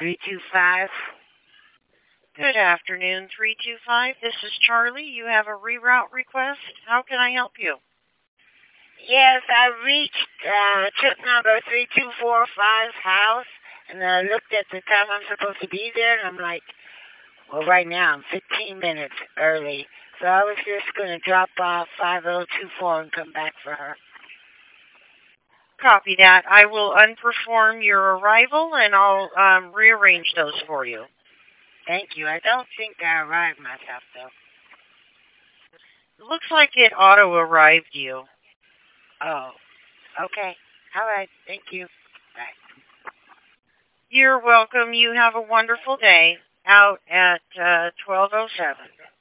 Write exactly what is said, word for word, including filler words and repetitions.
three two five. Good afternoon, three two five. This is Charlie. You have a reroute request. How can I help you? Yes, I reached uh, trip number three two four five's house, and I looked at the time I'm supposed to be there, and I'm like, well, right now I'm fifteen minutes early. So I was just going to drop off five oh two four and come back for her. Copy that. I will unperform your arrival and I'll um, rearrange those for you. Thank you. I don't think I arrived myself, though. It looks like it auto arrived you. Oh, okay. All right. Thank you. Bye. You're welcome. You have a wonderful day out at uh, twelve oh seven.